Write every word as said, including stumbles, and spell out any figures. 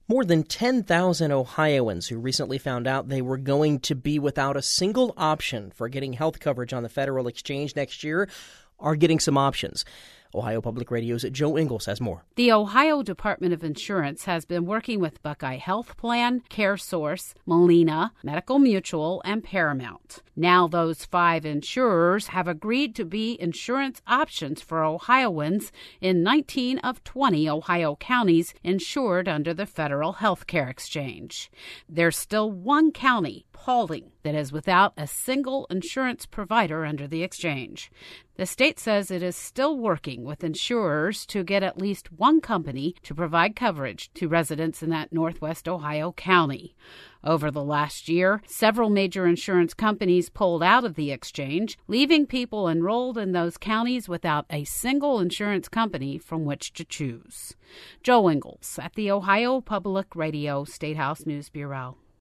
More than ten thousand Ohioans who recently found out they were going to be without a single option for getting health coverage on the federal exchange next year are getting some options. Ohio Public Radio's Joe Ingles has more. The Ohio Department of Insurance has been working with Buckeye Health Plan, CareSource, Molina, Medical Mutual, and Paramount. Now those five insurers have agreed to be insurance options for Ohioans in nineteen of twenty Ohio counties insured under the Federal Health Care Exchange. There's still one county, Paulding, that is without a single insurance provider under the exchange. The state says it is still working with insurers to get at least one company to provide coverage to residents in that Northwest Ohio county. Over the last year, several major insurance companies pulled out of the exchange, leaving people enrolled in those counties without a single insurance company from which to choose. Joe Ingles at the Ohio Public Radio State House News Bureau.